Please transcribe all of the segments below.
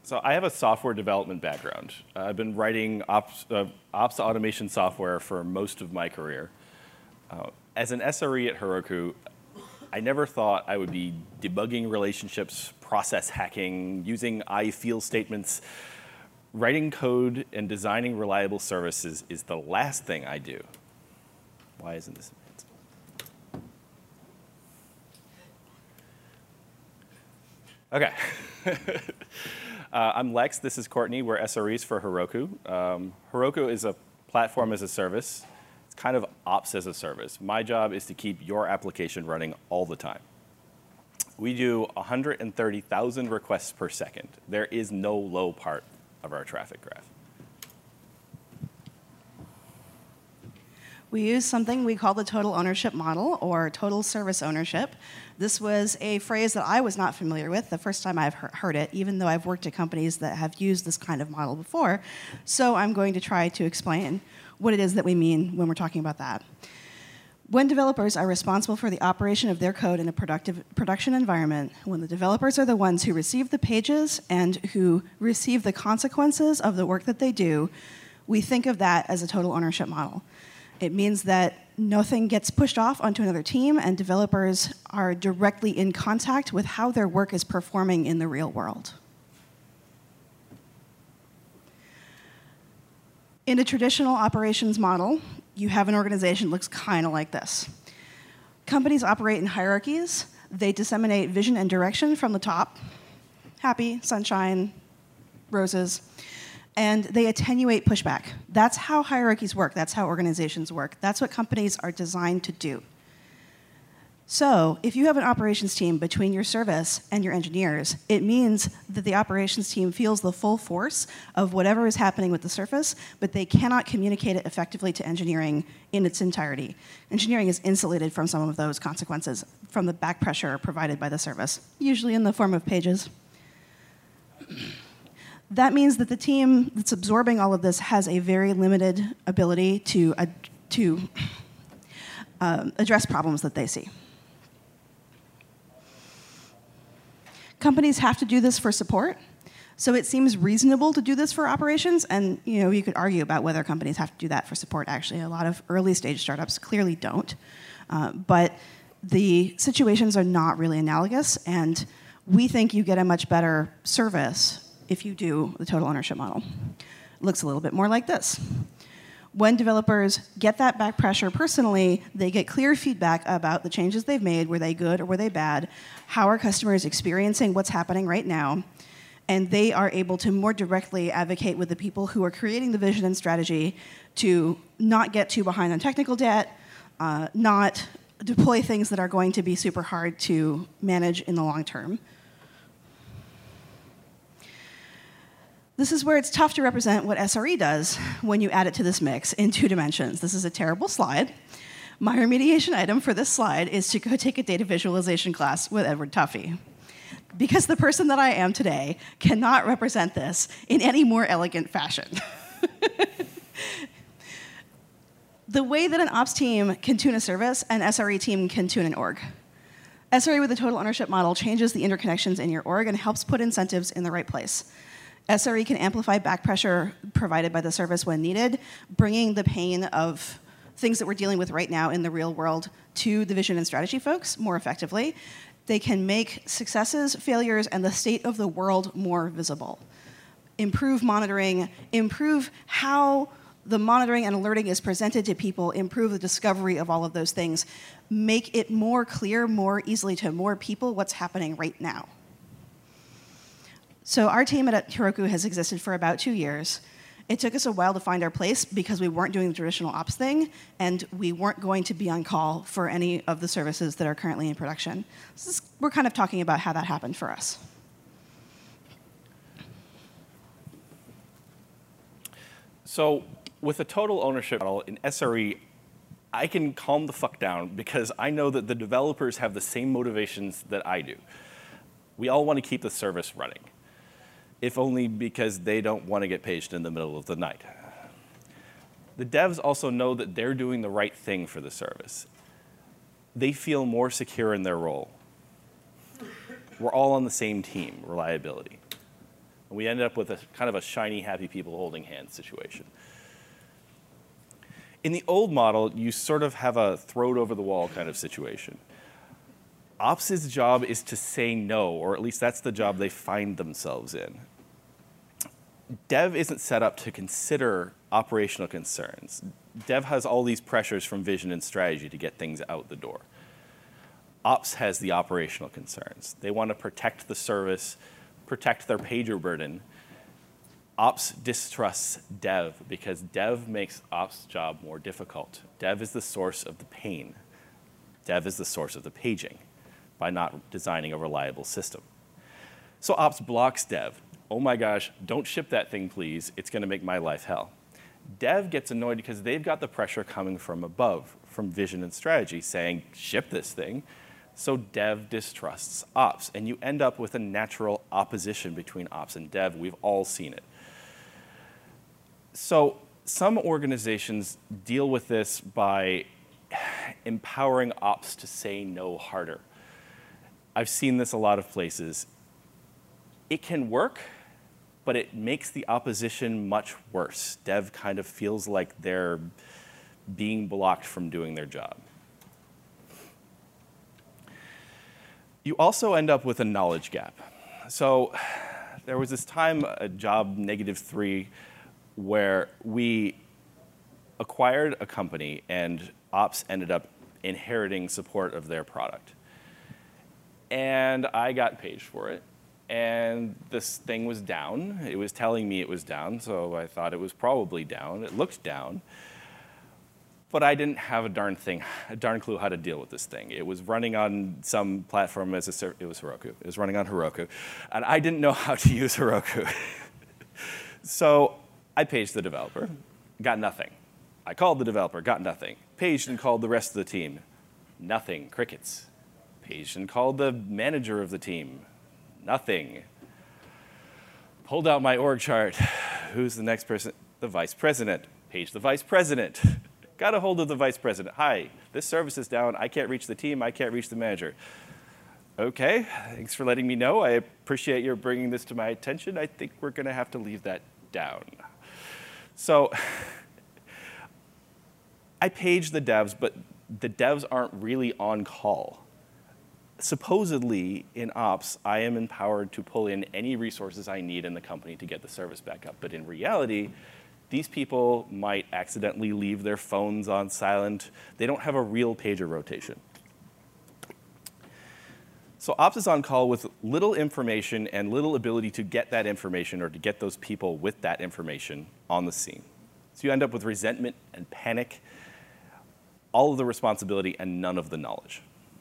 So I have a software development background. I've been writing ops automation software for most of my career. As an SRE at Heroku, I never thought I would be debugging relationships, process hacking, using I feel statements. Writing code and designing reliable services is the last thing I do. Why isn't this advanced? Okay. I'm Lex. This is Courtney. We're SREs for Heroku. Heroku is a platform as a service. It's kind of ops as a service. My job is to keep your application running all the time. We do 130,000 requests per second. There is no low part of our traffic graph. We use something we call the total ownership model, or total service ownership. This was a phrase that I was not familiar with the first time I've heard it, even though I've worked at companies that have used this kind of model before. So I'm going to try to explain what it is that we mean when we're talking about that. When developers are responsible for the operation of their code in a production environment, when the developers are the ones who receive the pages and who receive the consequences of the work that they do, we think of that as a total ownership model. It means that nothing gets pushed off onto another team, and developers are directly in contact with how their work is performing in the real world. In a traditional operations model, you have an organization that looks kind of like this. Companies operate in hierarchies. They disseminate vision and direction from the top. Happy, sunshine, roses. And they attenuate pushback. That's how hierarchies work. That's how organizations work. That's what companies are designed to do. So if you have an operations team between your service and your engineers, it means that the operations team feels the full force of whatever is happening with the surface, but they cannot communicate it effectively to engineering in its entirety. Engineering is insulated from some of those consequences from the back pressure provided by the service, usually in the form of pages. That means that the team that's absorbing all of this has a very limited ability to address problems that they see. Companies have to do this for support, so it seems reasonable to do this for operations, and you could argue about whether companies have to do that for support. Actually, a lot of early-stage startups clearly don't, but the situations are not really analogous, and we think you get a much better service if you do the total ownership model. It looks a little bit more like this. When developers get that back pressure personally, they get clear feedback about the changes they've made. Were they good or were they bad? How are customers experiencing what's happening right now? And they are able to more directly advocate with the people who are creating the vision and strategy to not get too behind on technical debt, not deploy things that are going to be super hard to manage in the long term. This is where it's tough to represent what SRE does when you add it to this mix in 2 dimensions. This is a terrible slide. My remediation item for this slide is to go take a data visualization class with Edward Tuffy, because the person that I am today cannot represent this in any more elegant fashion. The way that an ops team can tune a service, an SRE team can tune an org. SRE with a total ownership model changes the interconnections in your org and helps put incentives in the right place. SRE can amplify back pressure provided by the service when needed, bringing the pain of things that we're dealing with right now in the real world to the vision and strategy folks more effectively. They can make successes, failures, and the state of the world more visible. Improve monitoring, improve how the monitoring and alerting is presented to people, improve the discovery of all of those things, make it more clear, more easily to more people what's happening right now. So our team at Heroku has existed for about 2 years. It took us a while to find our place because we weren't doing the traditional ops thing, and we weren't going to be on call for any of the services that are currently in production. We're kind of talking about how that happened for us. So with a total ownership model in SRE, I can calm the fuck down because I know that the developers have the same motivations that I do. We all want to keep the service running, if only because they don't want to get paged in the middle of the night. The devs also know that they're doing the right thing for the service. They feel more secure in their role. We're all on the same team, reliability. And we ended up with a kind of a shiny, happy people holding hands situation. In the old model, you sort of have a throw it over the wall kind of situation. Ops' job is to say no, or at least that's the job they find themselves in. Dev isn't set up to consider operational concerns. Dev has all these pressures from vision and strategy to get things out the door. Ops has the operational concerns. They want to protect the service, protect their pager burden. Ops distrusts Dev because Dev makes Ops' job more difficult. Dev is the source of the pain. Dev is the source of the paging by not designing a reliable system. So Ops blocks Dev. Oh my gosh, don't ship that thing, please. It's going to make my life hell. Dev gets annoyed because they've got the pressure coming from above, from vision and strategy, saying, ship this thing. So Dev distrusts Ops, and you end up with a natural opposition between Ops and Dev. We've all seen it. So some organizations deal with this by empowering Ops to say no harder. I've seen this a lot of places. It can work, but it makes the opposition much worse. Dev kind of feels like they're being blocked from doing their job. You also end up with a knowledge gap. So there was this time, a job -3, where we acquired a company and Ops ended up inheriting support of their product. And I got paged for it. And this thing was down. It was telling me it was down, so I thought it was probably down. It looked down. But I didn't have a darn clue how to deal with this thing. It was running on some platform it was Heroku. It was running on Heroku. And I didn't know how to use Heroku. So I paged the developer, got nothing. I called the developer, got nothing. Paged and called the rest of the team, nothing, crickets. Paged and called the manager of the team, nothing. Pulled out my org chart. Who's the next person? The vice president. Paged the vice president. Got a hold of the vice president. Hi, this service is down. I can't reach the team. I can't reach the manager. Okay, thanks for letting me know. I appreciate your bringing this to my attention. I think we're going to have to leave that down. So I paged the devs, but the devs aren't really on call. Supposedly, in Ops, I am empowered to pull in any resources I need in the company to get the service back up. But in reality, these people might accidentally leave their phones on silent. They don't have a real pager rotation. So Ops is on call with little information and little ability to get that information or to get those people with that information on the scene. So you end up with resentment and panic, all of the responsibility and none of the knowledge.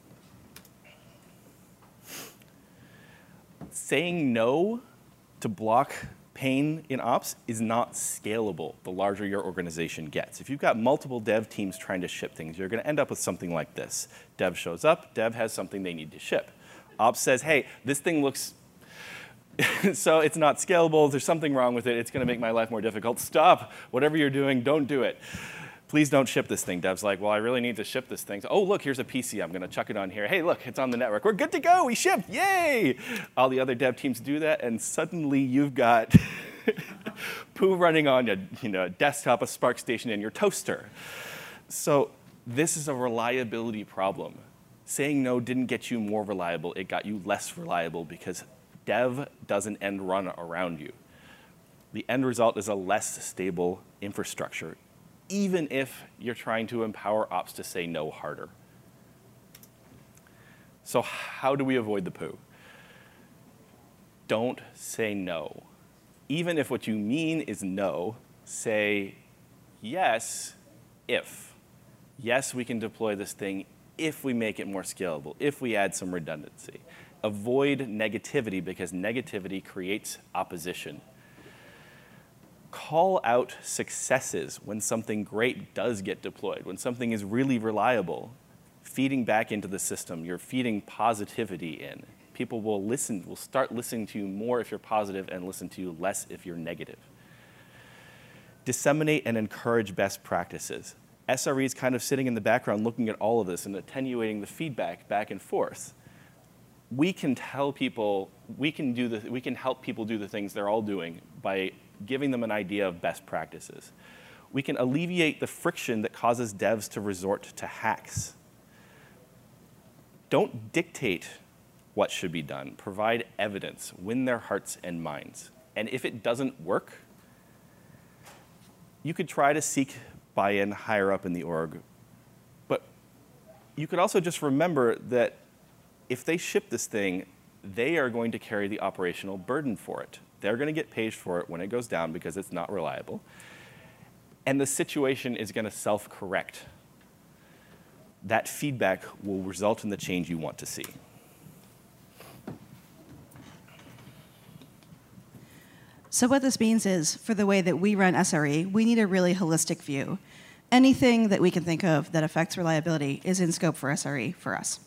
Saying no to block pain in Ops is not scalable the larger your organization gets. If you've got multiple dev teams trying to ship things, you're going to end up with something like this. Dev shows up, dev has something they need to ship. Ops says, hey, this thing looks, so it's not scalable, there's something wrong with it, it's going to make my life more difficult. Stop, whatever you're doing, don't do it. Please don't ship this thing. Dev's like, well, I really need to ship this thing. So, oh, look, here's a PC. I'm going to chuck it on here. Hey, look, it's on the network. We're good to go. We shipped. Yay! All the other dev teams do that, and suddenly you've got poo running on a desktop, a Spark station, and your toaster. So this is a reliability problem. Saying no didn't get you more reliable. It got you less reliable because dev doesn't end run around you. The end result is a less stable infrastructure, even if you're trying to empower Ops to say no harder. So how do we avoid the poo? Don't say no. Even if what you mean is no, say yes if. Yes, we can deploy this thing if we make it more scalable, if we add some redundancy. Avoid negativity because negativity creates opposition. Call out successes when something great does get deployed, when something is really reliable, feeding back into the system. You're feeding positivity in. People will start listening to you more if you're positive and listen to you less if you're negative. Disseminate and encourage best practices. SRE is kind of sitting in the background looking at all of this and attenuating the feedback back and forth. We can tell people we can help people do the things they're all doing by giving them an idea of best practices. We can alleviate the friction that causes devs to resort to hacks. Don't dictate what should be done. Provide evidence. Win their hearts and minds. And if it doesn't work, you could try to seek buy-in higher up in the org. But you could also just remember that if they ship this thing, they are going to carry the operational burden for it. They're going to get paid for it when it goes down because it's not reliable. And the situation is going to self-correct. That feedback will result in the change you want to see. So what this means is, for the way that we run SRE, we need a really holistic view. Anything that we can think of that affects reliability is in scope for SRE for us.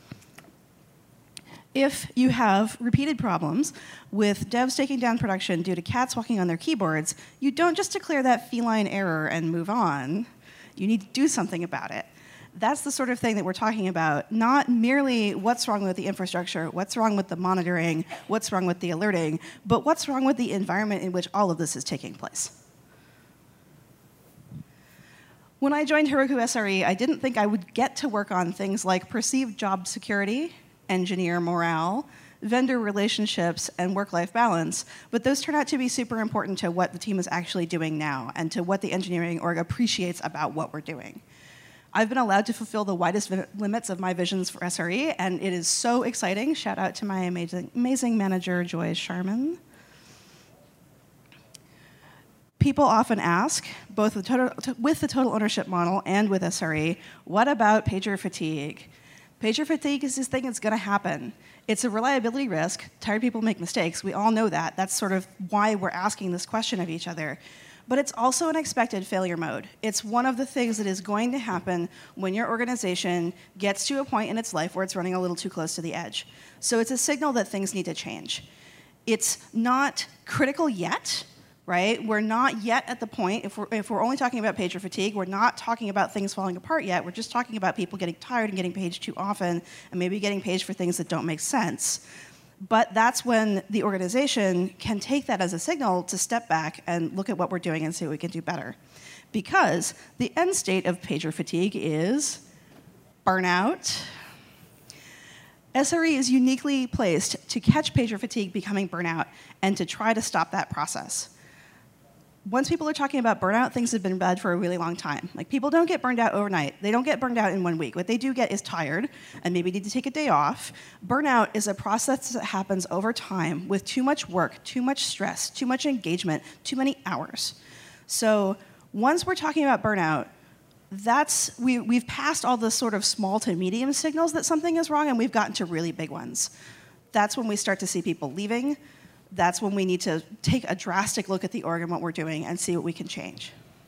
If you have repeated problems with devs taking down production due to cats walking on their keyboards, you don't just declare that feline error and move on. You need to do something about it. That's the sort of thing that we're talking about, not merely what's wrong with the infrastructure, what's wrong with the monitoring, what's wrong with the alerting, but what's wrong with the environment in which all of this is taking place. When I joined Heroku SRE, I didn't think I would get to work on things like perceived job security, engineer morale, vendor relationships, and work-life balance, but those turn out to be super important to what the team is actually doing now and to what the engineering org appreciates about what we're doing. I've been allowed to fulfill the widest limits of my visions for SRE, and it is so exciting. Shout out to my amazing manager, Joy Sharman. People often ask, both with the total ownership model and with SRE, what about pager fatigue? Pager fatigue is this thing that's going to happen. It's a reliability risk. Tired people make mistakes. We all know that. That's sort of why we're asking this question of each other. But it's also an expected failure mode. It's one of the things that is going to happen when your organization gets to a point in its life where it's running a little too close to the edge. So it's a signal that things need to change. It's not critical yet, right? We're not yet at the point, if we're only talking about pager fatigue, we're not talking about things falling apart yet. We're just talking about people getting tired and getting paged too often and maybe getting paged for things that don't make sense. But that's when the organization can take that as a signal to step back and look at what we're doing and see what we can do better. Because the end state of pager fatigue is burnout. SRE is uniquely placed to catch pager fatigue becoming burnout and to try to stop that process. Once people are talking about burnout, things have been bad for a really long time. Like, people don't get burned out overnight. They don't get burned out in 1 week. What they do get is tired and maybe need to take a day off. Burnout is a process that happens over time with too much work, too much stress, too much engagement, too many hours. So once we're talking about burnout, we've passed all the sort of small to medium signals that something is wrong, and we've gotten to really big ones. That's when we start to see people leaving. That's when we need to take a drastic look at the org and what we're doing and see what we can change.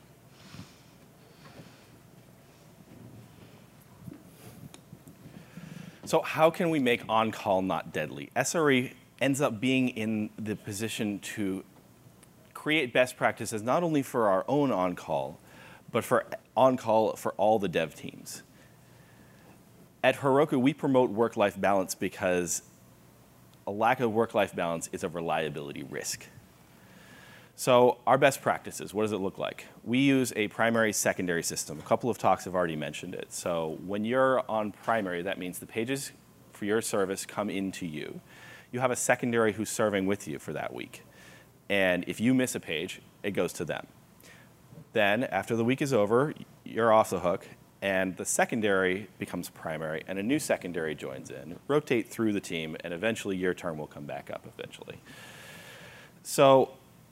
So how can we make on-call not deadly? SRE ends up being in the position to create best practices not only for our own on-call, but for on-call for all the dev teams. At Heroku, we promote work-life balance because a lack of work-life balance is a reliability risk. So our best practices, what does it look like? We use a primary-secondary system. A couple of talks have already mentioned it. So when you're on primary, that means the pages for your service come into you. You have a secondary who's serving with you for that week. And if you miss a page, it goes to them. Then, after the week is over, you're off the hook, and the secondary becomes primary, and a new secondary joins in, rotate through the team, and eventually your turn will come back up eventually. So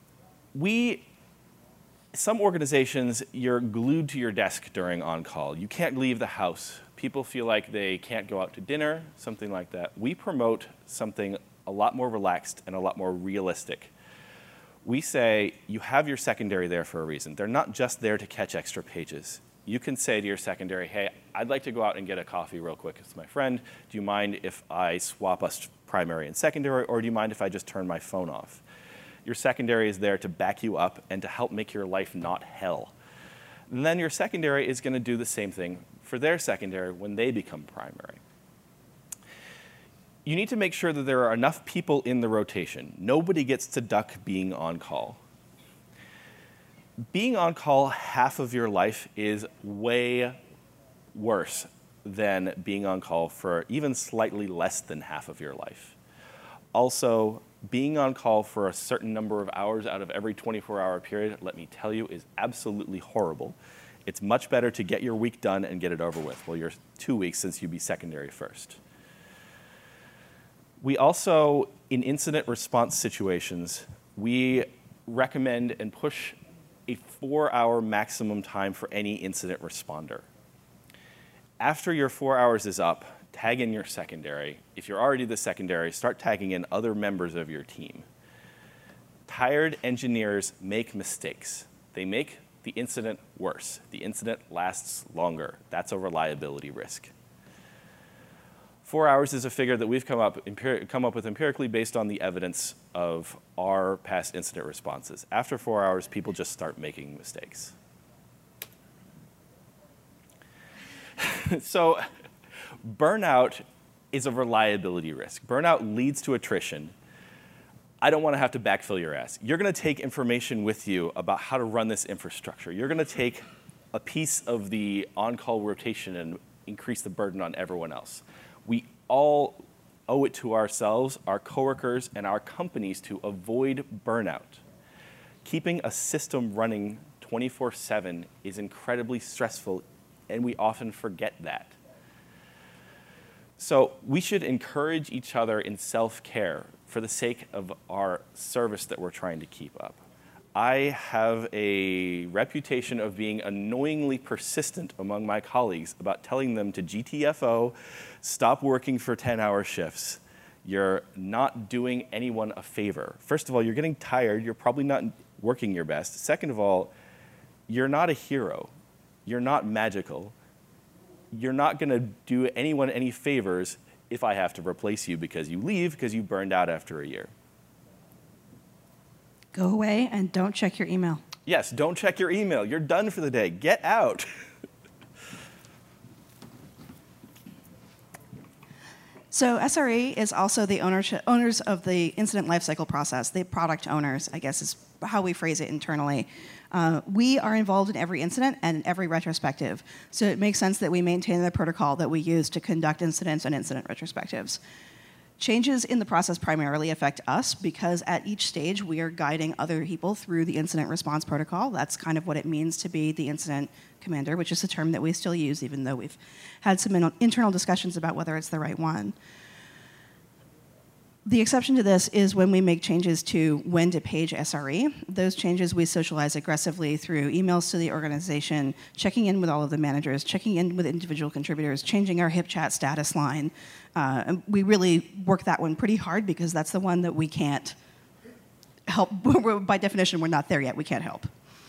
some organizations, you're glued to your desk during on-call. You can't leave the house. People feel like they can't go out to dinner, something like that. We promote something a lot more relaxed and a lot more realistic. We say you have your secondary there for a reason. They're not just there to catch extra pages. You can say to your secondary, hey, I'd like to go out and get a coffee real quick with my friend. Do you mind if I swap us primary and secondary, or do you mind if I just turn my phone off? Your secondary is there to back you up and to help make your life not hell. And then your secondary is going to do the same thing for their secondary when they become primary. You need to make sure that there are enough people in the rotation. Nobody gets to duck being on call. Being on call half of your life is way worse than being on call for even slightly less than half of your life. Also, being on call for a certain number of hours out of every 24-hour period, let me tell you, is absolutely horrible. It's much better to get your week done and get it over with. Well, you're 2 weeks since you'd be secondary first. We also, in incident response situations, we recommend and push a 4-hour maximum time for any incident responder. After your 4 hours is up, tag in your secondary. If you're already the secondary, start tagging in other members of your team. Tired engineers make mistakes. They make the incident worse. The incident lasts longer. That's a reliability risk. 4 hours is a figure that we've come up with empirically based on the evidence of our past incident responses. After 4 hours, people just start making mistakes. So burnout is a reliability risk. Burnout leads to attrition. I don't want to have to backfill your ass. You're going to take information with you about how to run this infrastructure. You're going to take a piece of the on-call rotation and increase the burden on everyone else. We all owe it to ourselves, our coworkers, and our companies to avoid burnout. Keeping a system running 24/7 is incredibly stressful, and we often forget that. So we should encourage each other in self-care for the sake of our service that we're trying to keep up. I have a reputation of being annoyingly persistent among my colleagues about telling them to GTFO, stop working for 10-hour shifts. You're not doing anyone a favor. First of all, you're getting tired. You're probably not working your best. Second of all, you're not a hero. You're not magical. You're not going to do anyone any favors if I have to replace you because you leave because you burned out after a year. Go away and don't check your email. Yes, don't check your email. You're done for the day. Get out. So SRE is also the owners of the incident lifecycle process. The product owners, I guess, is how we phrase it internally. We are involved in every incident and every retrospective. So it makes sense that we maintain the protocol that we use to conduct incidents and incident retrospectives. Changes in the process primarily affect us because at each stage we are guiding other people through the incident response protocol. That's kind of what it means to be the incident commander, which is a term that we still use even though we've had some internal discussions about whether it's the right one. The exception to this is when we make changes to when to page SRE. Those changes we socialize aggressively through emails to the organization, checking in with all of the managers, checking in with individual contributors, changing our HipChat status line. And we really work that one pretty hard because that's the one that we can't help. By definition, we're not there yet. We can't help.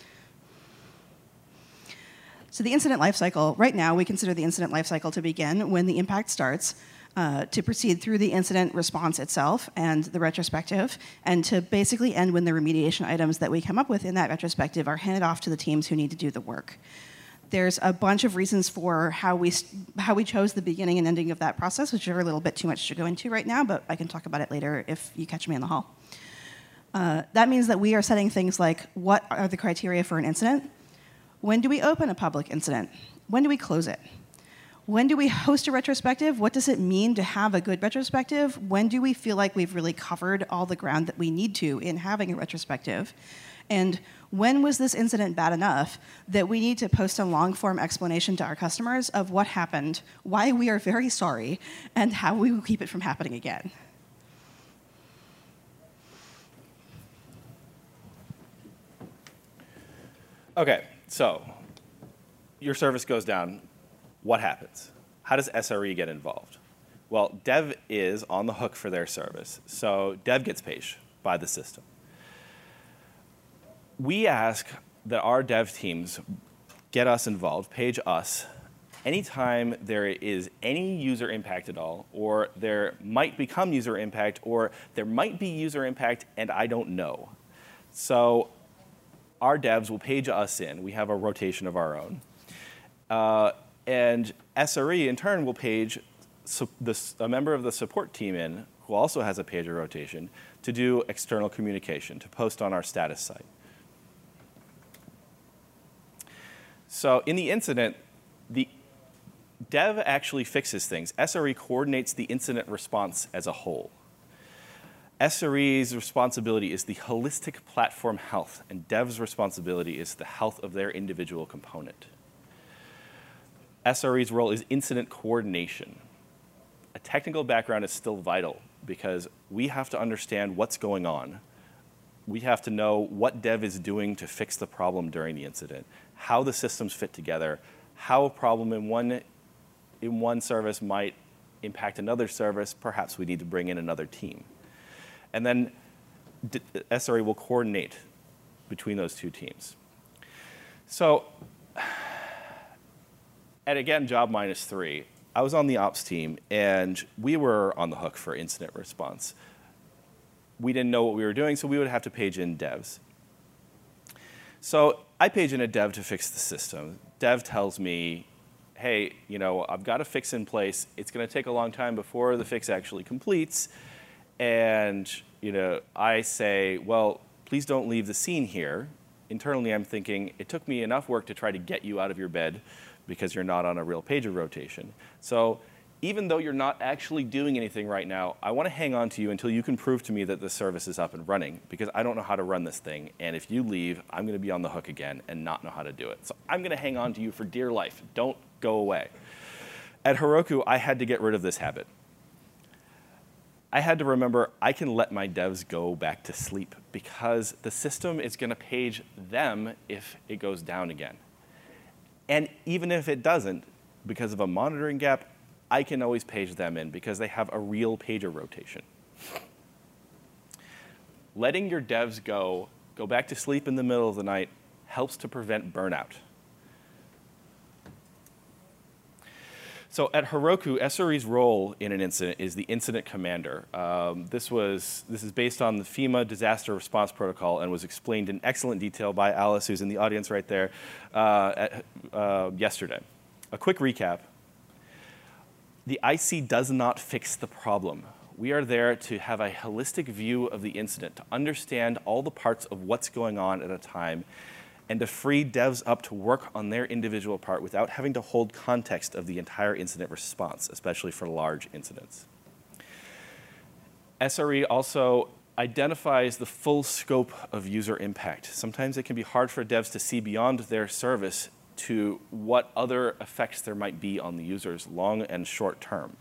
So the incident lifecycle, right now we consider the incident lifecycle to begin when the impact starts, to proceed through the incident response itself and the retrospective, and to basically end when the remediation items that we come up with in that retrospective are handed off to the teams who need to do the work. There's a bunch of reasons for how we chose the beginning and ending of that process, which are a little bit too much to go into right now, but I can talk about it later if you catch me in the hall. That means that we are setting things like, what are the criteria for an incident? When do we open a public incident? When do we close it? When do we host a retrospective? What does it mean to have a good retrospective? When do we feel like we've really covered all the ground that we need to in having a retrospective? And when was this incident bad enough that we need to post a long-form explanation to our customers of what happened, why we are very sorry, and how we will keep it from happening again? Okay, so your service goes down. What happens? How does SRE get involved? Well, dev is on the hook for their service, so dev gets paid by the system. We ask that our dev teams get us involved, page us, anytime there is any user impact at all, or there might become user impact, or there might be user impact and I don't know. So our devs will page us in. We have a rotation of our own. And SRE, in turn, will page a member of the support team in, who also has a pager rotation, to do external communication, to post on our status site. So in the incident, the dev actually fixes things. SRE coordinates the incident response as a whole. SRE's responsibility is the holistic platform health, and dev's responsibility is the health of their individual component. SRE's role is incident coordination. A technical background is still vital because we have to understand what's going on. We have to know what dev is doing to fix the problem during the incident, how the systems fit together, how a problem in one service might impact another service. Perhaps we need to bring in another team. And then SRE will coordinate between those two teams. So at, again, job -3, I was on the ops team, and we were on the hook for incident response. We didn't know what we were doing, so we would have to page in devs. So I page in a dev to fix the system. Dev tells me, hey, I've got a fix in place. It's going to take a long time before the fix actually completes. And I say, well, please don't leave the scene here. Internally, I'm thinking, it took me enough work to try to get you out of your bed because you're not on a real pager rotation. So even though you're not actually doing anything right now, I want to hang on to you until you can prove to me that the service is up and running, because I don't know how to run this thing. And if you leave, I'm going to be on the hook again and not know how to do it. So I'm going to hang on to you for dear life. Don't go away. At Heroku, I had to get rid of this habit. I had to remember I can let my devs go back to sleep because the system is going to page them if it goes down again. And even if it doesn't, because of a monitoring gap, I can always page them in because they have a real pager rotation. Letting your devs go back to sleep in the middle of the night helps to prevent burnout. So at Heroku, SRE's role in an incident is the incident commander. This is based on the FEMA disaster response protocol and was explained in excellent detail by Alice, who's in the audience right there, yesterday. A quick recap. The IC does not fix the problem. We are there to have a holistic view of the incident, to understand all the parts of what's going on at a time, and to free devs up to work on their individual part without having to hold context of the entire incident response, especially for large incidents. SRE also identifies the full scope of user impact. Sometimes it can be hard for devs to see beyond their service to what other effects there might be on the users, long and short term.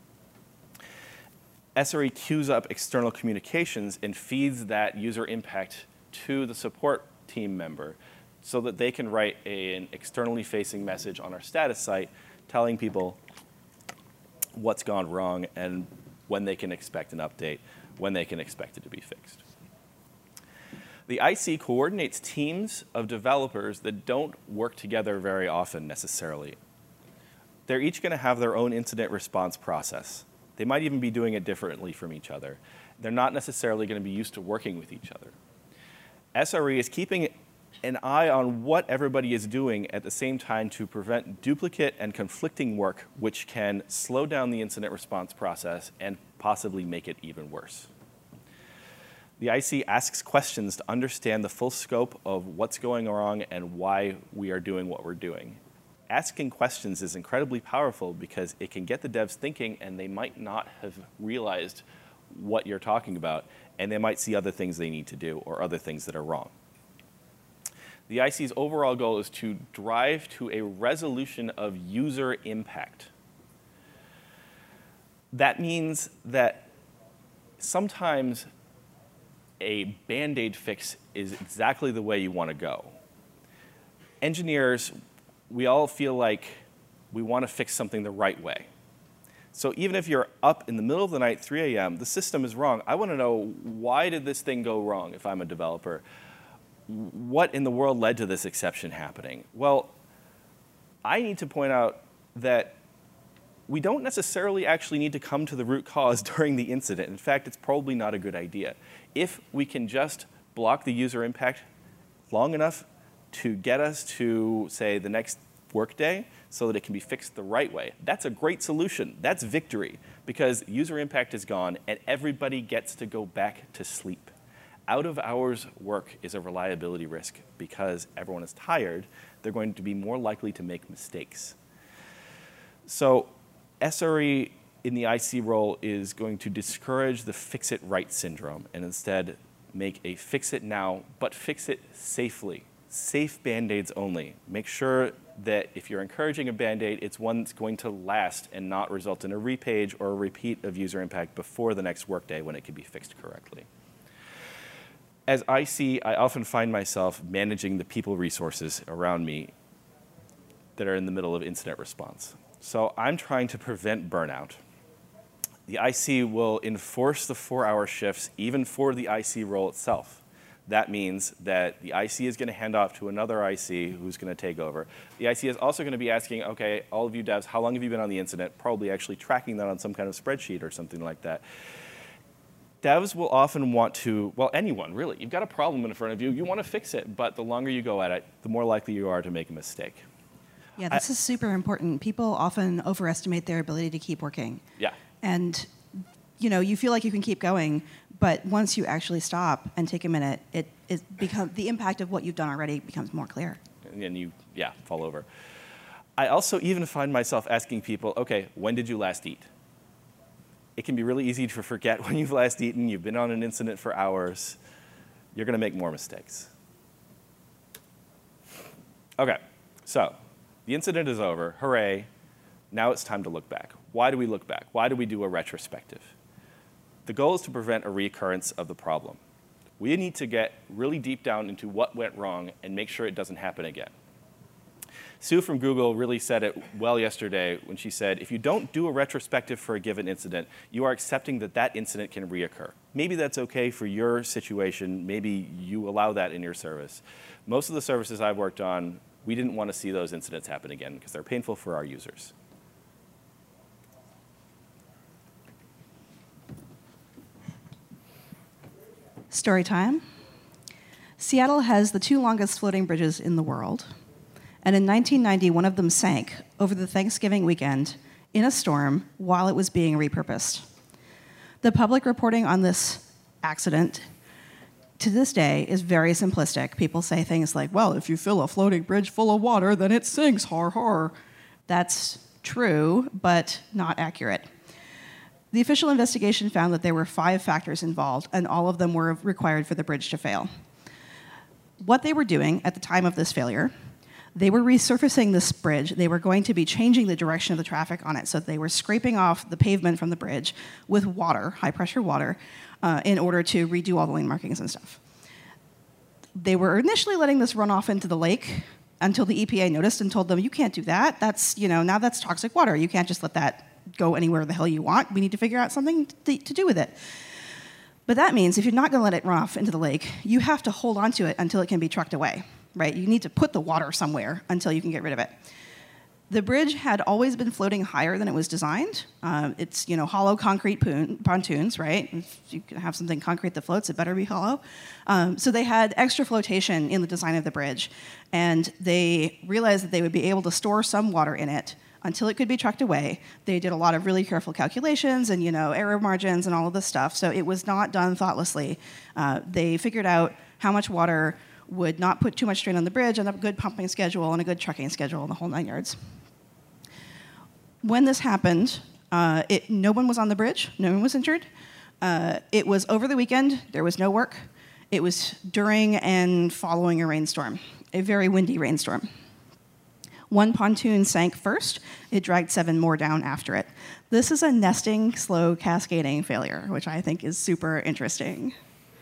SRE queues up external communications and feeds that user impact to the support team member so that they can write an externally facing message on our status site telling people what's gone wrong and when they can expect an update, when they can expect it to be fixed. The IC coordinates teams of developers that don't work together very often necessarily. They're each going to have their own incident response process. They might even be doing it differently from each other. They're not necessarily going to be used to working with each other. SRE is keeping an eye on what everybody is doing at the same time to prevent duplicate and conflicting work, which can slow down the incident response process and possibly make it even worse. The IC asks questions to understand the full scope of what's going wrong and why we are doing what we're doing. Asking questions is incredibly powerful because it can get the devs thinking, and they might not have realized what you're talking about, and they might see other things they need to do or other things that are wrong. The IC's overall goal is to drive to a resolution of user impact. That means that sometimes a Band-Aid fix is exactly the way you want to go. Engineers, we all feel like we want to fix something the right way. So even if you're up in the middle of the night, 3 a.m., the system is wrong. I want to know, why did this thing go wrong if I'm a developer? What in the world led to this exception happening? Well, I need to point out that we don't necessarily actually need to come to the root cause during the incident. In fact, it's probably not a good idea. If we can just block the user impact long enough to get us to, say, the next workday so that it can be fixed the right way. That's a great solution. That's victory, because user impact is gone and everybody gets to go back to sleep. Out-of-hours work is a reliability risk because everyone is tired. They're going to be more likely to make mistakes. So SRE in the IC role is going to discourage the fix-it-right syndrome and instead make a fix-it-now, but fix it safely. Safe Band-Aids only. Make sure that if you're encouraging a Band-Aid, it's one that's going to last and not result in a repage or a repeat of user impact before the next workday when it can be fixed correctly. As IC, I often find myself managing the people resources around me that are in the middle of incident response. So I'm trying to prevent burnout. The IC will enforce the 4-hour shifts even for the IC role itself. That means that the IC is going to hand off to another IC who's going to take over. The IC is also going to be asking, okay, all of you devs, how long have you been on the incident? Probably actually tracking that on some kind of spreadsheet or something like that. Devs will often want to, well, anyone really, you've got a problem in front of you, you want to fix it, but the longer you go at it, the more likely you are to make a mistake. Yeah, this is super important. People often overestimate their ability to keep working. Yeah. And you feel like you can keep going, but once you actually stop and take a minute, the impact of what you've done already becomes more clear. And you, fall over. I also even find myself asking people, okay, when did you last eat? It can be really easy to forget when you've last eaten. You've been on an incident for hours. You're going to make more mistakes. Okay, so the incident is over. Hooray. Now it's time to look back. Why do we look back? Why do we do a retrospective? The goal is to prevent a recurrence of the problem. We need to get really deep down into what went wrong and make sure it doesn't happen again. Sue from Google really said it well yesterday when she said, if you don't do a retrospective for a given incident, you are accepting that that incident can reoccur. Maybe that's okay for your situation. Maybe you allow that in your service. Most of the services I've worked on, we didn't want to see those incidents happen again because they're painful for our users. Story time. Seattle has the 2 longest floating bridges in the world. And in 1990, one of them sank over the Thanksgiving weekend in a storm while it was being repurposed. The public reporting on this accident to this day is very simplistic. People say things like, well, if you fill a floating bridge full of water, then it sinks, har har. That's true, but not accurate. The official investigation found that there were 5 factors involved, and all of them were required for the bridge to fail. What they were doing at the time of this failure, they were resurfacing this bridge. They were going to be changing the direction of the traffic on it, so they were scraping off the pavement from the bridge with water, high-pressure water, in order to redo all the lane markings and stuff. They were initially letting this run off into the lake until the EPA noticed and told them, you can't do that. That's, now that's toxic water. You can't just let that go anywhere the hell you want. We need to figure out something to do with it. But that means if you're not going to let it run off into the lake, you have to hold on to it until it can be trucked away, right? You need to put the water somewhere until you can get rid of it. The bridge had always been floating higher than it was designed. It's hollow concrete pontoons, right? If you can have something concrete that floats, it better be hollow. So they had extra flotation in the design of the bridge, and they realized that they would be able to store some water in it until it could be trucked away. They did a lot of really careful calculations and error margins and all of this stuff. So it was not done thoughtlessly. They figured out how much water would not put too much strain on the bridge, and a good pumping schedule and a good trucking schedule and the whole 9 yards. When this happened, no one was on the bridge. No one was injured. It was over the weekend. There was no work. It was during and following a rainstorm, a very windy rainstorm. 1 pontoon sank first. It dragged 7 more down after it. This is a nesting, slow, cascading failure, which I think is super interesting.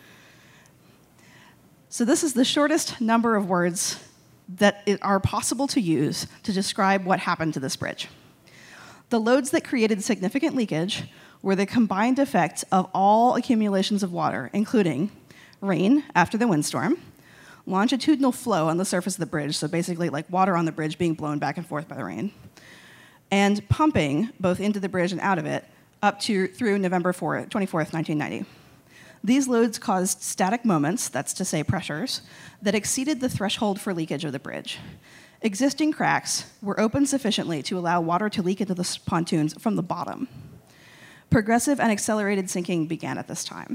So this is the shortest number of words that are possible to use to describe what happened to this bridge. The loads that created significant leakage were the combined effects of all accumulations of water, including rain after the windstorm, longitudinal flow on the surface of the bridge, so basically like water on the bridge being blown back and forth by the rain, and pumping both into the bridge and out of it up to through November 24th, 1990. These loads caused static moments, that's to say pressures, that exceeded the threshold for leakage of the bridge. Existing cracks were opened sufficiently to allow water to leak into the pontoons from the bottom. Progressive and accelerated sinking began at this time.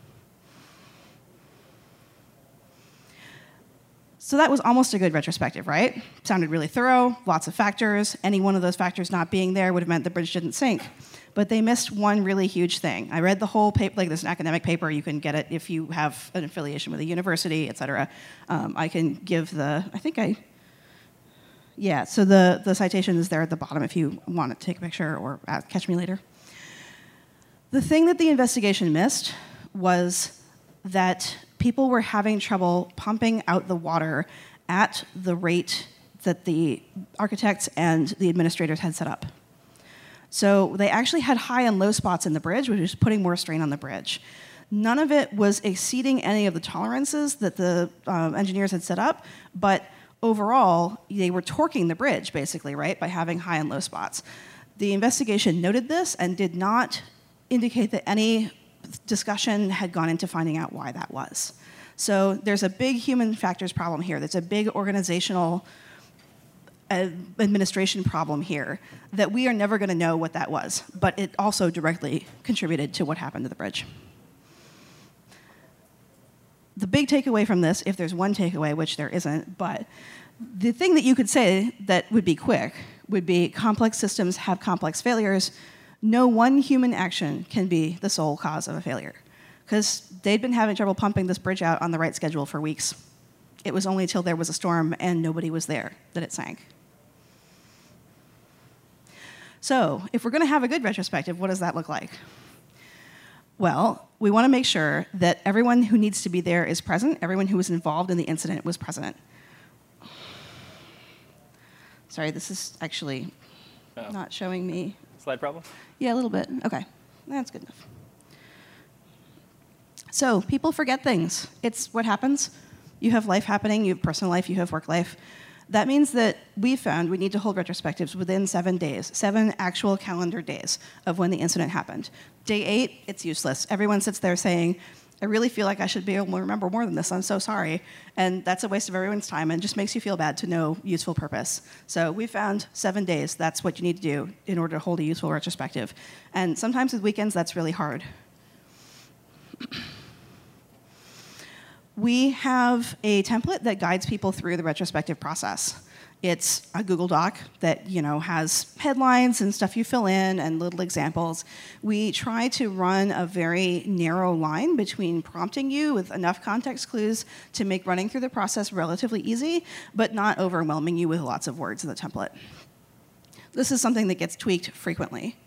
So that was almost a good retrospective, right? Sounded really thorough, lots of factors. Any one of those factors not being there would have meant the bridge didn't sink. But they missed one really huge thing. I read the whole paper, like there's an academic paper, you can get it if you have an affiliation with a university, et cetera. I can give so the citation is there at the bottom if you want to take a picture or catch me later. The thing that the investigation missed was that people were having trouble pumping out the water at the rate that the architects and the administrators had set up. So they actually had high and low spots in the bridge, which was putting more strain on the bridge. None of it was exceeding any of the tolerances that the engineers had set up, but overall, they were torquing the bridge, basically, right, by having high and low spots. The investigation noted this and did not indicate that any discussion had gone into finding out why that was. So there's a big human factors problem here. There's a big organizational administration problem here that we are never going to know what that was, but it also directly contributed to what happened to the bridge. The big takeaway from this, if there's one takeaway, which there isn't, but the thing that you could say that would be quick would be complex systems have complex failures. No one human action can be the sole cause of a failure, because they'd been having trouble pumping this bridge out on the right schedule for weeks. It was only until there was a storm and nobody was there that it sank. So if we're going to have a good retrospective, what does that look like? Well, we want to make sure that everyone who needs to be there is present. Everyone who was involved in the incident was present. Sorry, this is actually not showing me. Slide problem? Yeah, a little bit. Okay, that's good enough. So people forget things. It's what happens. You have life happening, you have personal life, you have work life. That means that we found we need to hold retrospectives within 7 days, 7 actual calendar days of when the incident happened. Day 8, it's useless. Everyone sits there saying, I really feel like I should be able to remember more than this. I'm so sorry. And that's a waste of everyone's time and just makes you feel bad to no useful purpose. So we found 7 days. That's what you need to do in order to hold a useful retrospective. And sometimes with weekends, that's really hard. We have a template that guides people through the retrospective process. It's a Google Doc that has headlines and stuff you fill in and little examples. We try to run a very narrow line between prompting you with enough context clues to make running through the process relatively easy, but not overwhelming you with lots of words in the template. This is something that gets tweaked frequently.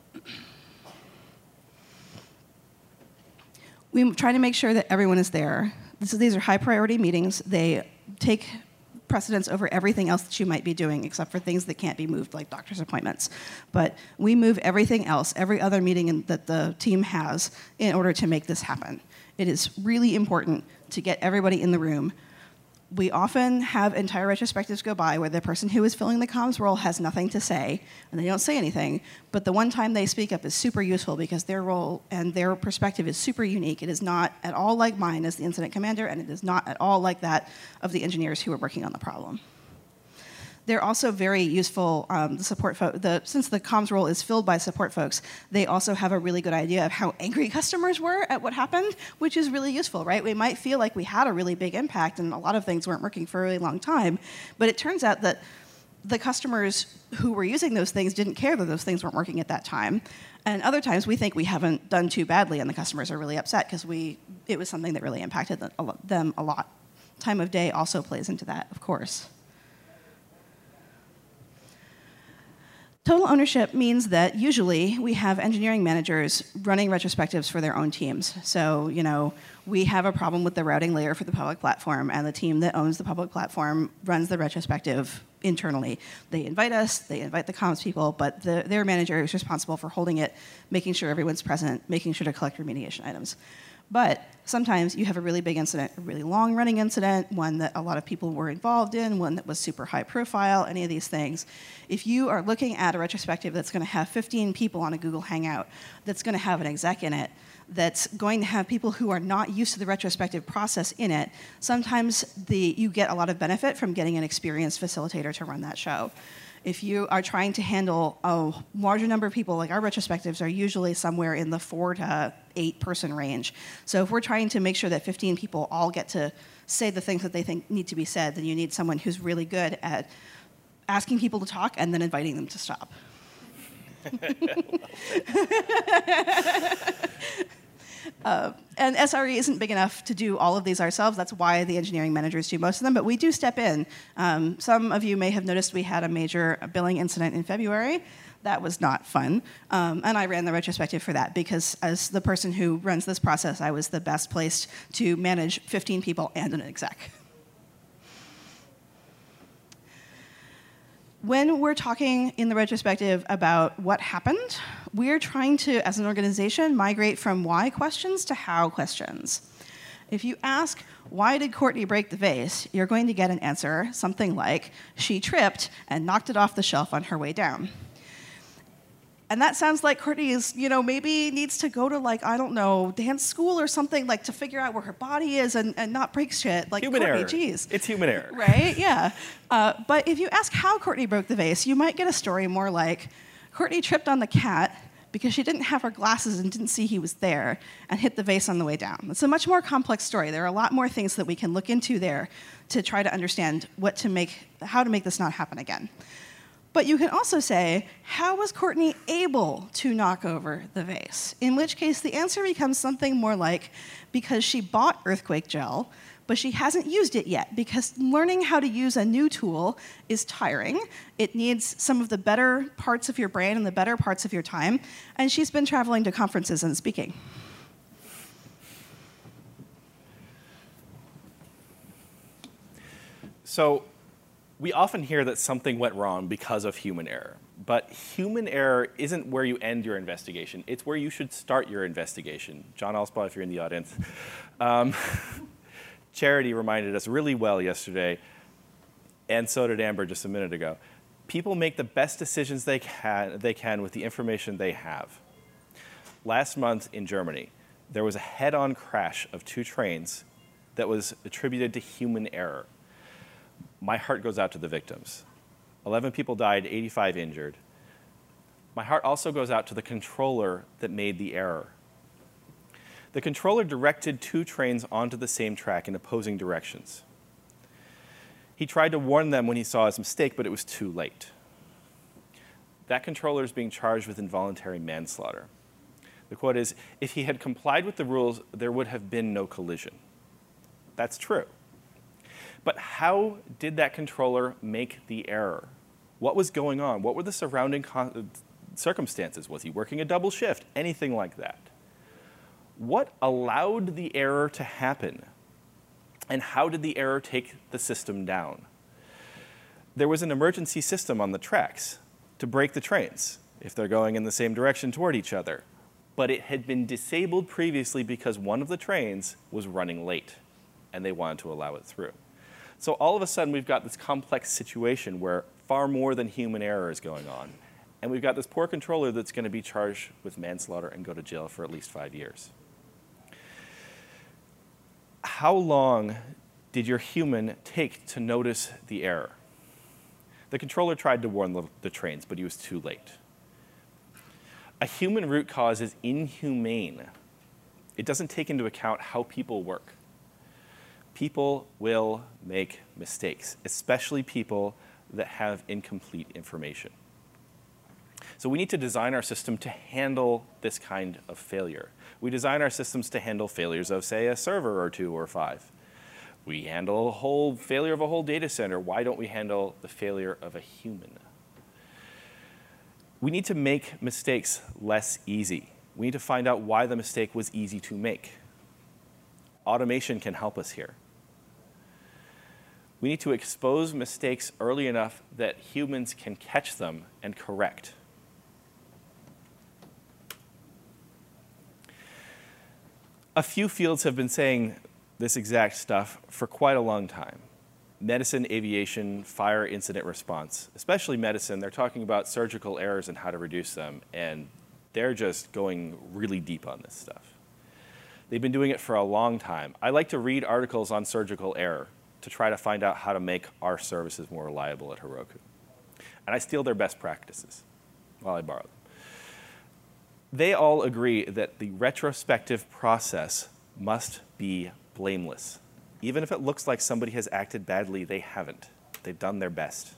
We try to make sure that everyone is there. These are high priority meetings. They take precedence over everything else that you might be doing, except for things that can't be moved, like doctor's appointments. But we move everything else, every other meeting that the team has, in order to make this happen. It is really important to get everybody in the room. We often have entire retrospectives go by where the person who is filling the comms role has nothing to say, and they don't say anything, but the one time they speak up is super useful because their role and their perspective is super unique. It is not at all like mine as the incident commander, and it is not at all like that of the engineers who are working on the problem. They're also very useful, the support since the comms role is filled by support folks, they also have a really good idea of how angry customers were at what happened, which is really useful, right? We might feel like we had a really big impact and a lot of things weren't working for a really long time, but it turns out that the customers who were using those things didn't care that those things weren't working at that time. And other times we think we haven't done too badly and the customers are really upset because it was something that really impacted them a lot. Time of day also plays into that, of course. Total ownership means that usually we have engineering managers running retrospectives for their own teams. So, we have a problem with the routing layer for the public platform, and the team that owns the public platform runs the retrospective internally. They invite us, they invite the comms people, but their manager is responsible for holding it, making sure everyone's present, making sure to collect remediation items. But sometimes you have a really big incident, a really long-running incident, one that a lot of people were involved in, one that was super high profile, any of these things. If you are looking at a retrospective that's going to have 15 people on a Google Hangout, that's going to have an exec in it, that's going to have people who are not used to the retrospective process in it, sometimes you get a lot of benefit from getting an experienced facilitator to run that show. If you are trying to handle a larger number of people, like our retrospectives are usually somewhere in the 4 to 8 person range. So if we're trying to make sure that 15 people all get to say the things that they think need to be said, then you need someone who's really good at asking people to talk and then inviting them to stop. And SRE isn't big enough to do all of these ourselves. That's why the engineering managers do most of them, but we do step in. Some of you may have noticed we had a major billing incident in February. That was not fun. And I ran the retrospective for that because as the person who runs this process, I was the best placed to manage 15 people and an exec. When we're talking in the retrospective about what happened, we're trying to, as an organization, migrate from why questions to how questions. If you ask, why did Courtney break the vase, you're going to get an answer, something like, she tripped and knocked it off the shelf on her way down. And that sounds like Courtney is, maybe needs to go to, I don't know, dance school or something, to figure out where her body is and not break shit. Like, human Courtney, error. geez. It's human error. Right? Yeah. But if you ask how Courtney broke the vase, you might get a story more like, Courtney tripped on the cat because she didn't have her glasses and didn't see he was there and hit the vase on the way down. It's a much more complex story. There are a lot more things that we can look into there to try to understand how to make this not happen again. But you can also say, how was Courtney able to knock over the vase? In which case, the answer becomes something more like, because she bought earthquake gel, but she hasn't used it yet, because learning how to use a new tool is tiring. It needs some of the better parts of your brain and the better parts of your time, and she's been traveling to conferences and speaking. So, we often hear that something went wrong because of human error. But human error isn't where you end your investigation. It's where you should start your investigation. John Alspaugh, if you're in the audience. Charity reminded us really well yesterday, and so did Amber just a minute ago. People make the best decisions they can with the information they have. Last month in Germany, there was a head-on crash of 2 trains that was attributed to human error. My heart goes out to the victims. 11 people died, 85 injured. My heart also goes out to the controller that made the error. The controller directed 2 trains onto the same track in opposing directions. He tried to warn them when he saw his mistake, but it was too late. That controller is being charged with involuntary manslaughter. The quote is, if he had complied with the rules, there would have been no collision. That's true. But how did that controller make the error? What was going on? What were the surrounding circumstances? Was he working a double shift? Anything like that? What allowed the error to happen? And how did the error take the system down? There was an emergency system on the tracks to brake the trains if they're going in the same direction toward each other. But it had been disabled previously because one of the trains was running late, and they wanted to allow it through. So all of a sudden, we've got this complex situation where far more than human error is going on. And we've got this poor controller that's going to be charged with manslaughter and go to jail for at least 5 years. How long did your human take to notice the error? The controller tried to warn the trains, but he was too late. A human root cause is inhumane. It doesn't take into account how people work. People will make mistakes, especially people that have incomplete information. So we need to design our system to handle this kind of failure. We design our systems to handle failures of, say, a server or 2 or 5. We handle a whole failure of a whole data center. Why don't we handle the failure of a human? We need to make mistakes less easy. We need to find out why the mistake was easy to make. Automation can help us here. We need to expose mistakes early enough that humans can catch them and correct. A few fields have been saying this exact stuff for quite a long time. Medicine, aviation, fire incident response. Especially medicine, they're talking about surgical errors and how to reduce them, and they're just going really deep on this stuff. They've been doing it for a long time. I like to read articles on surgical error to try to find out how to make our services more reliable at Heroku. And I steal their best practices while I borrow them. They all agree that the retrospective process must be blameless. Even if it looks like somebody has acted badly, they haven't. They've done their best.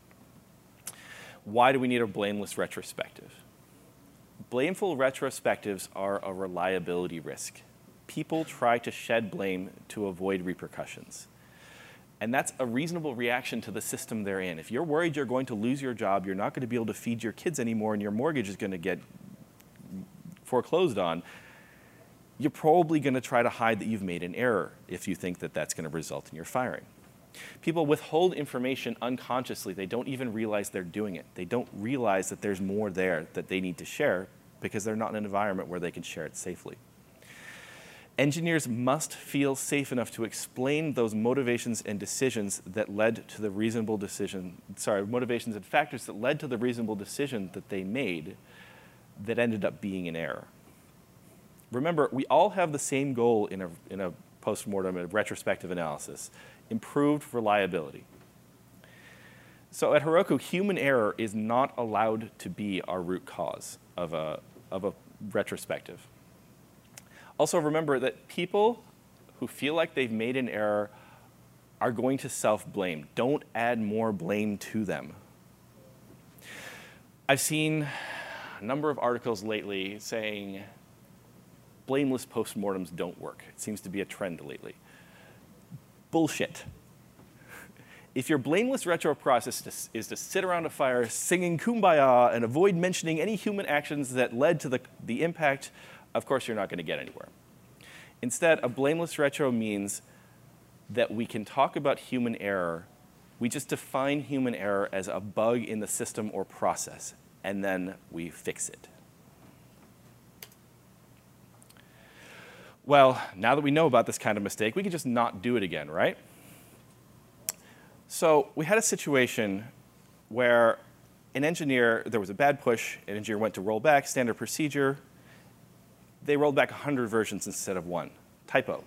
Why do we need a blameless retrospective? Blameful retrospectives are a reliability risk. People try to shed blame to avoid repercussions. And that's a reasonable reaction to the system they're in. If you're worried you're going to lose your job, you're not going to be able to feed your kids anymore, and your mortgage is going to get foreclosed on, you're probably going to try to hide that you've made an error if you think that that's going to result in your firing. People withhold information unconsciously. They don't even realize they're doing it. They don't realize that there's more there that they need to share because they're not in an environment where they can share it safely. Engineers must feel safe enough to explain those motivations and decisions that led to the reasonable decision, motivations and factors that led to the reasonable decision that they made that ended up being an error. Remember, we all have the same goal in a postmortem, a retrospective analysis: improved reliability. So at Heroku, human error is not allowed to be our root cause of a retrospective. Also, remember that people who feel like they've made an error are going to self-blame. Don't add more blame to them. I've seen a number of articles lately saying blameless postmortems don't work. It seems to be a trend lately. Bullshit. If your blameless retro process is to sit around a fire singing Kumbaya and avoid mentioning any human actions that led to the impact, of course you're not going to get anywhere. Instead, a blameless retro means that we can talk about human error. We just define human error as a bug in the system or process, and then we fix it. Well, now that we know about this kind of mistake, we can just not do it again, right? So we had a situation where there was a bad push, an engineer went to roll back, standard procedure. They rolled back 100 versions instead of one. Typo.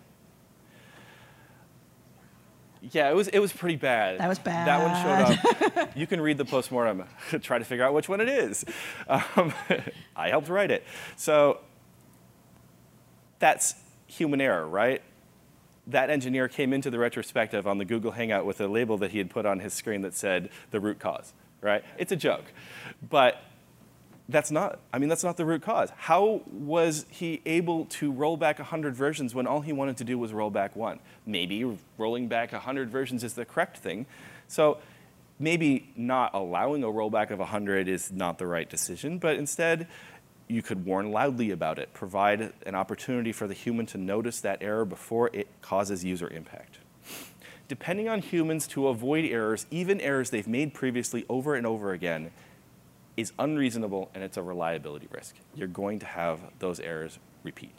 Yeah, it was pretty bad. That was bad. That one showed up. You can read the postmortem, try to figure out which one it is. I helped write it. So that's human error, right? That engineer came into the retrospective on the Google Hangout with a label that he had put on his screen that said the root cause, right? It's a joke. But that's not the root cause. How was he able to roll back 100 versions when all he wanted to do was roll back one? Maybe rolling back 100 versions is the correct thing. So maybe not allowing a rollback of 100 is not the right decision, but instead you could warn loudly about it, provide an opportunity for the human to notice that error before it causes user impact. Depending on humans to avoid errors, even errors they've made previously over and over again, is unreasonable, and it's a reliability risk. You're going to have those errors repeat.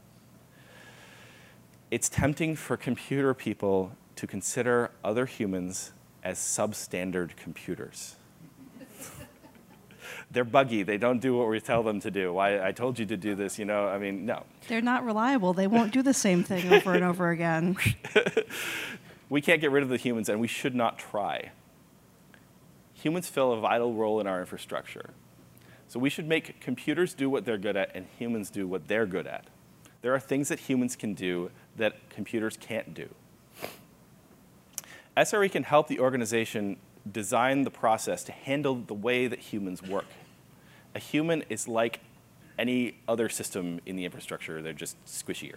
It's tempting for computer people to consider other humans as substandard computers. They're buggy. They don't do what we tell them to do. Why I told you to do this, no. They're not reliable. They won't do the same thing over and over again. We can't get rid of the humans, and we should not try. Humans fill a vital role in our infrastructure. So we should make computers do what they're good at and humans do what they're good at. There are things that humans can do that computers can't do. SRE can help the organization design the process to handle the way that humans work. A human is like any other system in the infrastructure. They're just squishier.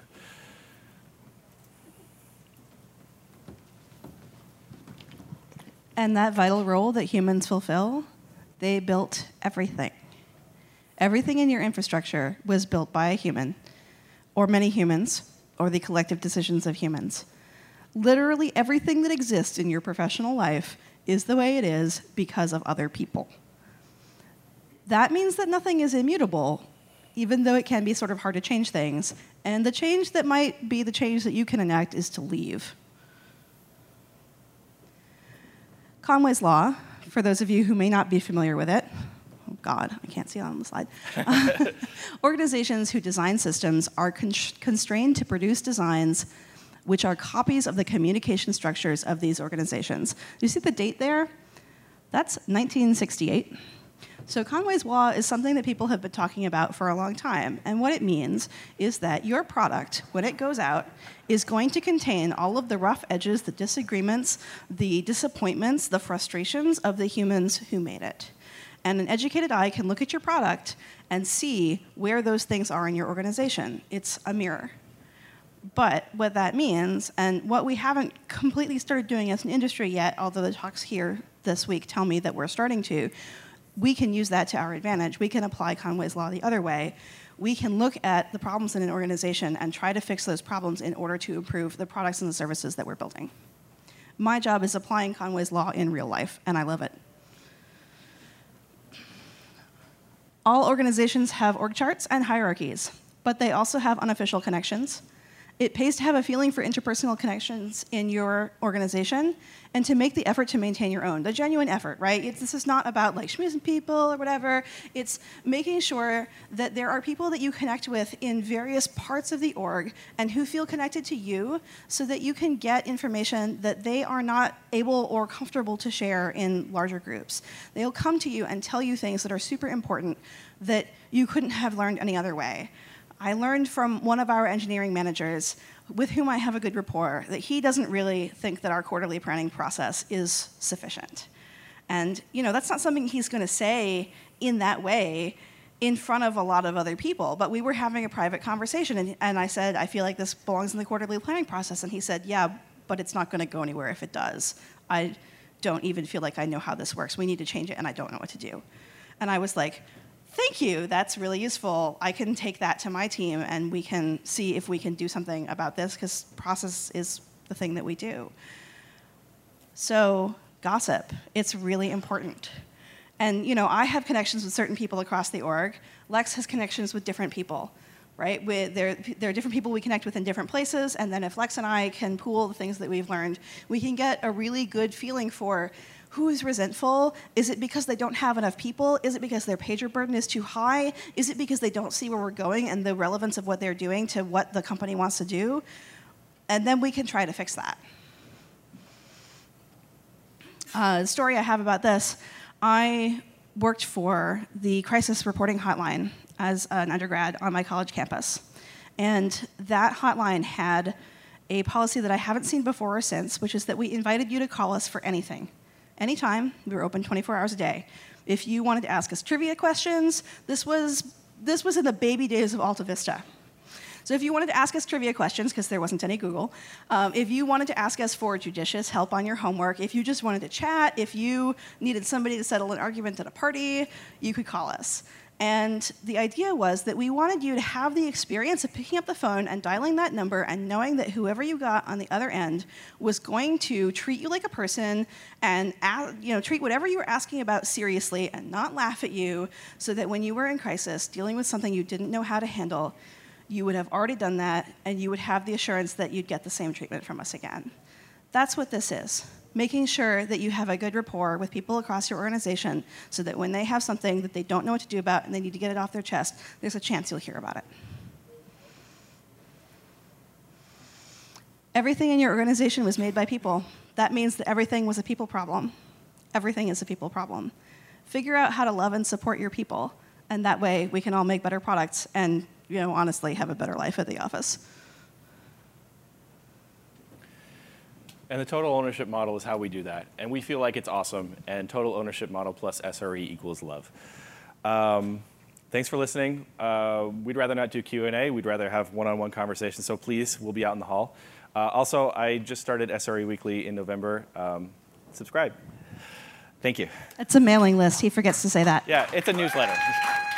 And that vital role that humans fulfill, they built everything. Everything in your infrastructure was built by a human, or many humans, or the collective decisions of humans. Literally everything that exists in your professional life is the way it is because of other people. That means that nothing is immutable, even though it can be sort of hard to change things. And the change that might be the change that you can enact is to leave. Conway's Law, for those of you who may not be familiar with it, God, I can't see it on the slide. Organizations who design systems are constrained to produce designs which are copies of the communication structures of these organizations. Do you see the date there? That's 1968. So Conway's Law is something that people have been talking about for a long time. And what it means is that your product, when it goes out, is going to contain all of the rough edges, the disagreements, the disappointments, the frustrations of the humans who made it. And an educated eye can look at your product and see where those things are in your organization. It's a mirror. But what that means, and what we haven't completely started doing as an industry yet, although the talks here this week tell me that we're starting to, we can use that to our advantage. We can apply Conway's Law the other way. We can look at the problems in an organization and try to fix those problems in order to improve the products and the services that we're building. My job is applying Conway's Law in real life, and I love it. All organizations have org charts and hierarchies, but they also have unofficial connections. It pays to have a feeling for interpersonal connections in your organization and to make the effort to maintain your own, the genuine effort, right? This is not about like schmoozing people or whatever. It's making sure that there are people that you connect with in various parts of the org and who feel connected to you so that you can get information that they are not able or comfortable to share in larger groups. They'll come to you and tell you things that are super important that you couldn't have learned any other way. I learned from one of our engineering managers, with whom I have a good rapport, that he doesn't really think that our quarterly planning process is sufficient. And that's not something he's going to say in that way in front of a lot of other people. But we were having a private conversation, and I said, I feel like this belongs in the quarterly planning process. And he said, yeah, but it's not going to go anywhere if it does. I don't even feel like I know how this works. We need to change it, and I don't know what to do. And I was like, thank you, that's really useful. I can take that to my team and we can see if we can do something about this because process is the thing that we do. So gossip, it's really important. And I have connections with certain people across the org. Lex has connections with different people, right? There are different people we connect with in different places, and then if Lex and I can pool the things that we've learned, we can get a really good feeling for who is resentful? Is it because they don't have enough people? Is it because their pager burden is too high? Is it because they don't see where we're going and the relevance of what they're doing to what the company wants to do? And then we can try to fix that. The story I have about this, I worked for the crisis reporting hotline as an undergrad on my college campus. And that hotline had a policy that I haven't seen before or since, which is that we invited you to call us for anything. Anytime, we were open 24 hours a day. If you wanted to ask us trivia questions, this was in the baby days of Alta Vista. So if you wanted to ask us trivia questions, because there wasn't any Google, if you wanted to ask us for judicious help on your homework, if you just wanted to chat, if you needed somebody to settle an argument at a party, you could call us. And the idea was that we wanted you to have the experience of picking up the phone and dialing that number and knowing that whoever you got on the other end was going to treat you like a person and treat whatever you were asking about seriously and not laugh at you, so that when you were in crisis, dealing with something you didn't know how to handle, you would have already done that and you would have the assurance that you'd get the same treatment from us again. That's what this is. Making sure that you have a good rapport with people across your organization so that when they have something that they don't know what to do about and they need to get it off their chest, there's a chance you'll hear about it. Everything in your organization was made by people. That means that everything was a people problem. Everything is a people problem. Figure out how to love and support your people, and that way we can all make better products and, honestly, have a better life at the office. And the total ownership model is how we do that. And we feel like it's awesome. And total ownership model plus SRE equals love. Thanks for listening. We'd rather not do Q&A. We'd rather have one-on-one conversations. So please, we'll be out in the hall. Also, I just started SRE Weekly in November. Subscribe. Thank you. It's a mailing list. He forgets to say that. Yeah, it's a newsletter.